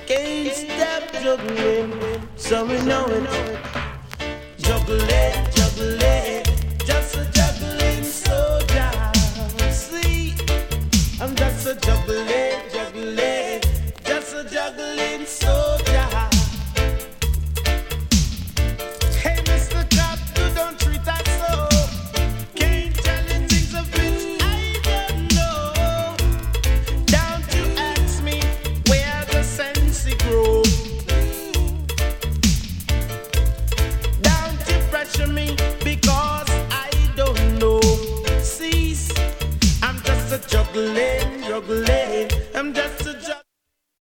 Can't stop juggling, so we know it. Juggling, juggling, just a juggling soldier. See, I'm just a juggling, juggling, just a juggling soldier.